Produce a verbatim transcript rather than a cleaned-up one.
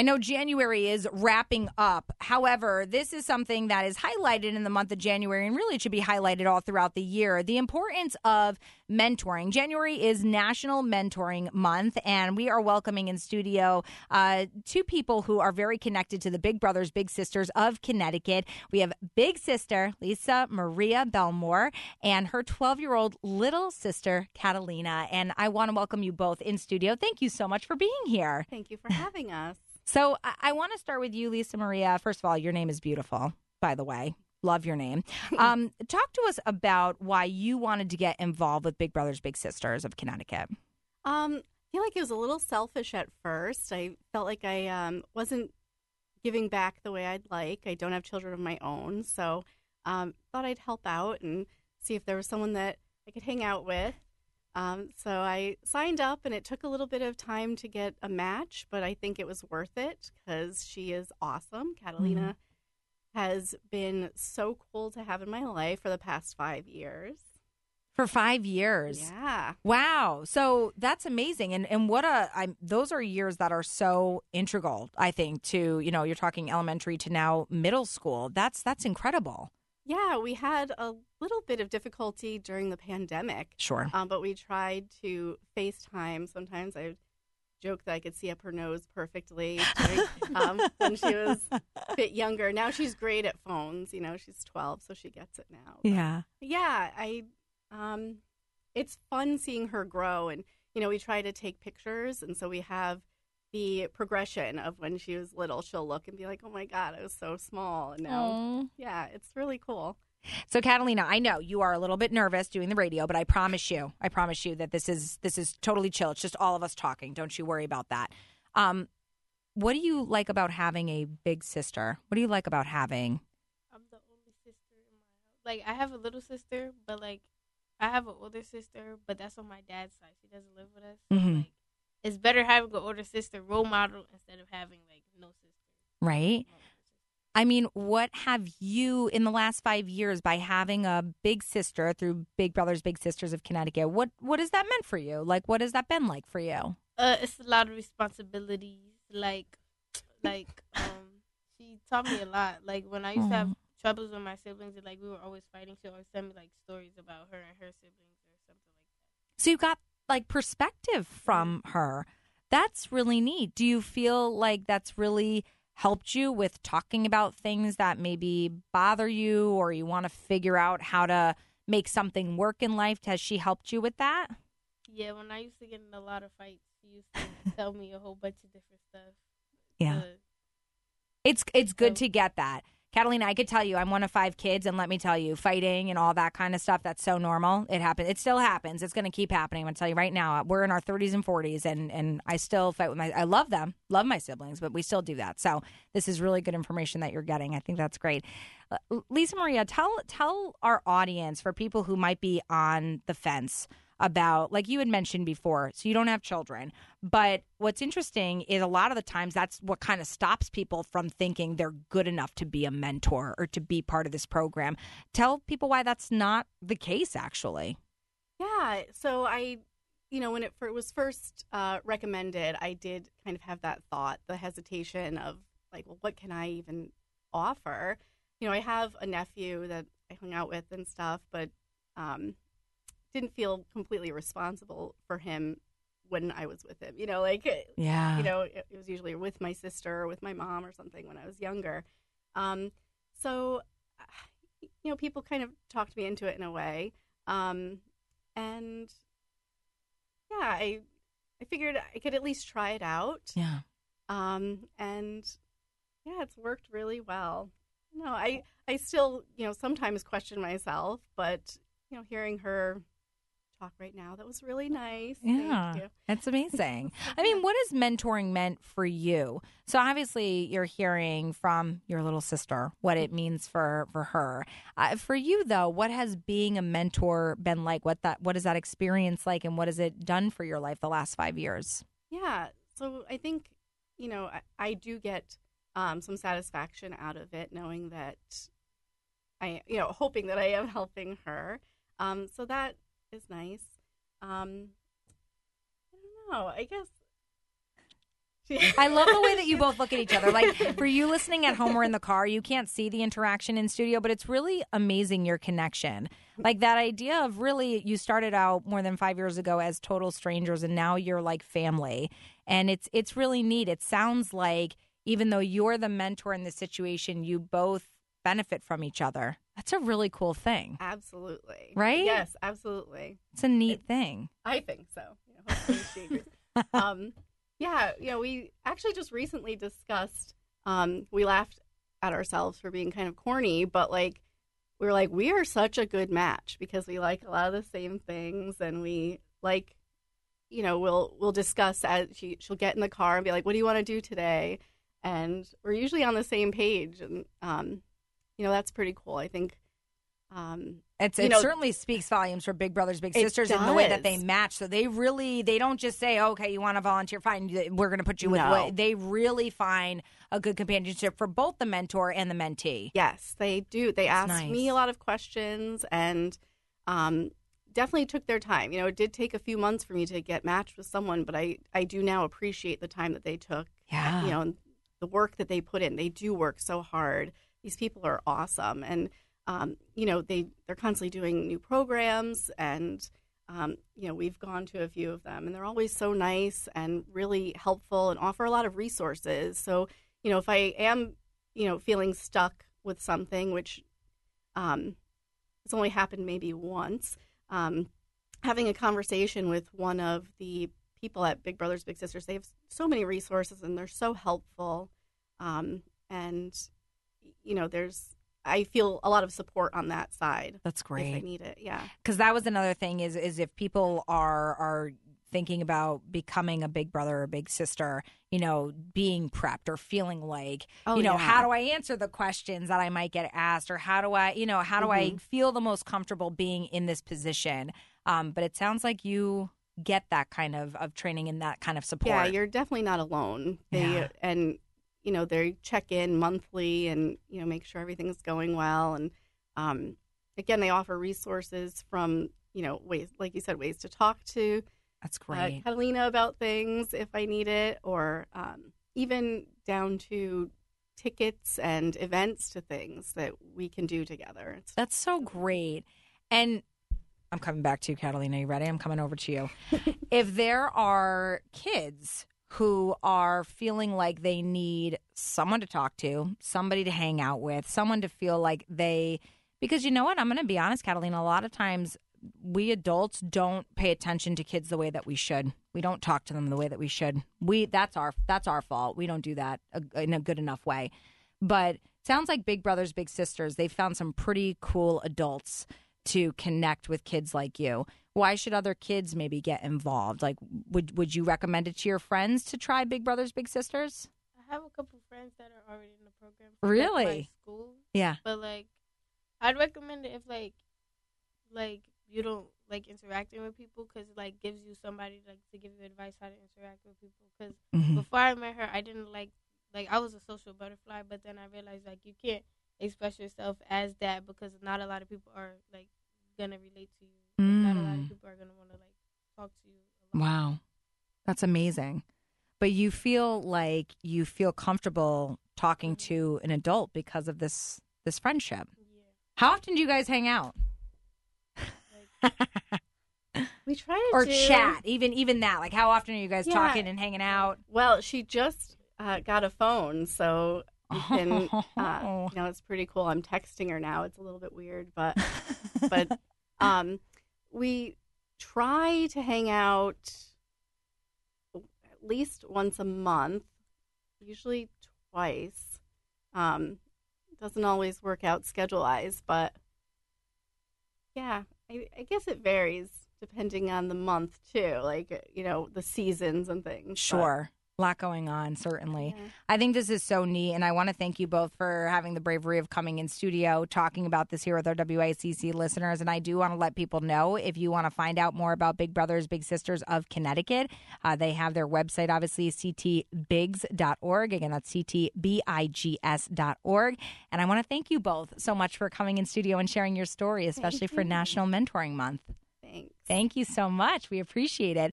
I know January is wrapping up. However, this is something that is highlighted in the month of January, and really it should be highlighted all throughout the year. The importance of mentoring. January is National Mentoring Month, and we are welcoming in studio uh, two people who are very connected to the Big Brothers Big Sisters of Connecticut. We have big sister Lisa Maria Belmore and her twelve-year-old little sister Catalina. And I want to welcome you both in studio. Thank you so much for being here. Thank you for having us. So I, I want to start with you, Lisa Maria. First of all, your name is beautiful, by the way. Love your name. Um, talk to us about why you wanted to get involved with Big Brothers Big Sisters of Connecticut. Um, I feel like it was a little selfish at first. I felt like I um, wasn't giving back the way I'd like. I don't have children of my own, so um, thought I'd help out and see if there was someone that I could hang out with. Um, so I signed up, and it took a little bit of time to get a match, but I think it was worth it because she is awesome. Catalina mm-hmm. has been so cool to have in my life for the past five years. For five years? Yeah. Wow. So that's amazing. And and what a, I, those are years that are so integral, I think, to, you know, you're talking elementary to now middle school. That's, that's incredible. Yeah, we had a little bit of difficulty during the pandemic. Sure. Um, but we tried to FaceTime. Sometimes I joke that I could see up her nose perfectly during, um, when she was a bit younger. Now she's great at phones. You know, she's twelve, so she gets it now. But yeah. Yeah, I. Um, it's fun seeing her grow. And, you know, we try to take pictures. And so we have the progression of when she was little. She'll look and be like, oh, my God, I was so small. And now, Aww. Yeah, it's really cool. So, Catalina, I know you are a little bit nervous doing the radio, but I promise you, I promise you that this is this is totally chill. It's just all of us talking. Don't you worry about that. Um, what do you like about having a big sister? What do you like about having? I'm the only sister in my house. Like, I have a little sister, but, like, I have an older sister, but that's on my dad's side. She doesn't live with us. So, mm-hmm. like, it's better having an older sister role model instead of having, like, no sister. Right. I mean, what have you, in the last five years, by having a big sister through Big Brothers Big Sisters of Connecticut, what, what has that meant for you? Like, what has that been like for you? Uh, it's a lot of responsibilities. Like, like um, she taught me a lot. Like, when I used to have troubles with my siblings, and, like, we were always fighting, she always tell me, like, stories about her and her siblings or something like that. So you got, like, perspective from her. That's really neat. Do you feel like that's really helped you with talking about things that maybe bother you, or you want to figure out how to make something work in life? Has she helped you with that? Yeah, when I used to get in a lot of fights, she used to tell me a whole bunch of different stuff. Yeah. Uh, it's it's good so. to get that. Catalina, I could tell you I'm one of five kids, and let me tell you, fighting and all that kind of stuff, that's so normal. It happens. It still happens. It's going to keep happening. I'm going to tell you right now, we're in our thirties and forties, and, and I still fight with my, I love them, love my siblings, but we still do that. So this is really good information that you're getting. I think that's great. Uh, Lisa Maria, tell tell our audience, for people who might be on the fence about, like you had mentioned before, so you don't have children. But what's interesting is a lot of the times that's what kind of stops people from thinking they're good enough to be a mentor or to be part of this program. Tell people why that's not the case, actually. Yeah. So I, you know, when it was first uh, recommended, I did kind of have that thought, the hesitation of, like, well, what can I even offer? You know, I have a nephew that I hung out with and stuff, but um didn't feel completely responsible for him when I was with him. You know, like, yeah. you know, it, it was usually with my sister or with my mom or something when I was younger. Um, so, you know, people kind of talked me into it in a way. Um, and, yeah, I I figured I could at least try it out. Yeah. Um, and, yeah, it's worked really well. No, I, I still, you know, sometimes question myself, but, you know, hearing her talk right now, that was really nice. Yeah, Thank you. That's amazing. I mean, what has mentoring meant for you? So obviously you're hearing from your little sister what it means for, for her. Uh, for you, though, what has being a mentor been like? What that what is that experience like, and what has it done for your life the last five years? Yeah, so I think, you know, I, I do get um, some satisfaction out of it, knowing that I, you know, hoping that I am helping her. Um, so that is nice. Um, I don't know. I guess I love the way that you both look at each other. Like, for you listening at home or in the car, you can't see the interaction in studio, but it's really amazing, your connection. Like, that idea of really, you started out more than five years ago as total strangers, and now you're like family. And it's it's really neat. It sounds like even though you're the mentor in this situation, you both benefit from each other. That's a really cool thing. Absolutely. Right? Yes, absolutely. It's a neat It- thing. I think so. You know, hopefully she agrees. um, yeah, you know, we actually just recently discussed, um, we laughed at ourselves for being kind of corny, but like, we were like, we are such a good match because we like a lot of the same things, and we like, you know, we'll we'll discuss as she she'll get in the car and be like, what do you want to do today? And we're usually on the same page, and um, you know, that's pretty cool. I think. Um, It's, you it know, certainly speaks volumes for Big Brothers Big It Sisters in the way that they does. match. So they really, they don't just say, okay, you want to volunteer, fine, we're going to put you with. No. What, they really find a good companionship for both the mentor and the mentee. Yes, they do. They That's asked nice. me a lot of questions, and um, definitely took their time. You know, it did take a few months for me to get matched with someone, but I, I do now appreciate the time that they took. Yeah. You know, and the work that they put in. They do work so hard. These people are awesome, and um, you know, they they're constantly doing new programs, and um, you know, we've gone to a few of them, and they're always so nice and really helpful, and offer a lot of resources. So, you know, if I am, you know, feeling stuck with something, which um, it's only happened maybe once, um, having a conversation with one of the people at Big Brothers Big Sisters, they have so many resources, and they're so helpful, um, and you know, there's I feel a lot of support on that side. That's If I great. need it, yeah. Because that was another thing is is if people are are thinking about becoming a big brother or big sister, you know, being prepped or feeling like, Oh, you know, yeah. how do I answer the questions that I might get asked, or how do I, you know, how do I Mhm. feel the most comfortable being in this position? Um, but it sounds like you get that kind of, of training and that kind of support. Yeah, you're definitely not alone. They Yeah. and you know, they check in monthly and, you know, make sure everything's going well, and um again, they offer resources from, you know, ways, like you said, ways to talk to That's uh, great. Catalina about things if I need it, or um, even down to tickets and events to things that we can do together. It's, That's so great. And I'm coming back to you, Catalina. You ready? I'm coming over to you. If there are kids who are feeling like they need someone to talk to, somebody to hang out with, someone to feel like they, because you know what? I'm going to be honest, Catalina, a lot of times we adults don't pay attention to kids the way that we should. We don't talk to them the way that we should. We that's our that's our fault. We don't do that in a good enough way. But it sounds like Big Brothers Big Sisters, they found some pretty cool adults to connect with kids like you. Why should other kids maybe get involved? Like, would would you recommend it to your friends to try Big Brothers Big Sisters? I have a couple friends that are already in the program. from, like, Really? my school, Yeah. but like, I'd recommend it if like, like you don't like interacting with people, because it like gives you somebody like to give you advice how to interact with people. Because Mm-hmm. before I met her, I didn't like like I was a social butterfly, but then I realized like you can't express yourself as that, because not a lot of people are like gonna relate to you. Not a lot Mm. of people are gonna want to like talk to you. a lot. Wow. That's amazing. But you feel like you feel comfortable talking to an adult because of this this friendship. Yeah. How often do you guys hang out? we try to Or do, chat? Even even that. Like, how often are you guys Yeah. talking and hanging out? Well, she just uh, got a phone, so we can, uh, you know, it's pretty cool. I'm texting her now. It's a little bit weird, but but um, we try to hang out at least once a month, usually twice. Um, doesn't always work out schedule-wise, but yeah, I, I guess it varies depending on the month too, like, you know, the seasons and things. but- Sure. A lot going on, certainly. Yeah. I think this is so neat, and I want to thank you both for having the bravery of coming in studio, talking about this here with our W I C C listeners. And I do want to let people know, if you want to find out more about Big Brothers Big Sisters of Connecticut, uh, they have their website, obviously, c t bigs dot org. Again, that's c t bigs dot org. And I want to thank you both so much for coming in studio and sharing your story, especially Thank for you. National Mentoring Month. Thanks. Thank you so much. We appreciate it.